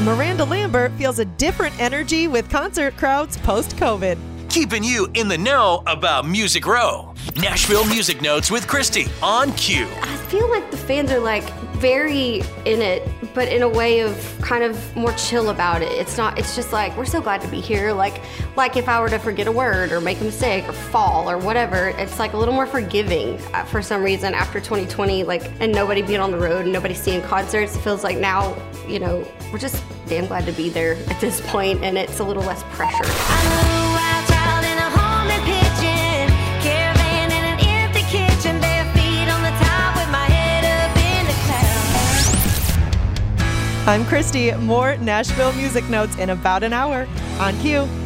Miranda Lambert feels a different energy with concert crowds post-COVID. Keeping you in the know about Music Row. Nashville Music Notes with Christy on Q. I feel like the fans are like very in it, but in a way of kind of more chill about it. It's just like, we're so glad to be here. Like if I were to forget a word or make a mistake or fall or whatever, it's like a little more forgiving for some reason after 2020, and nobody being on the road and nobody seeing concerts. It feels like now, we're just damn glad to be there at this point, and it's a little less pressure. I'm Christy. More Nashville Music Notes in about an hour on Q.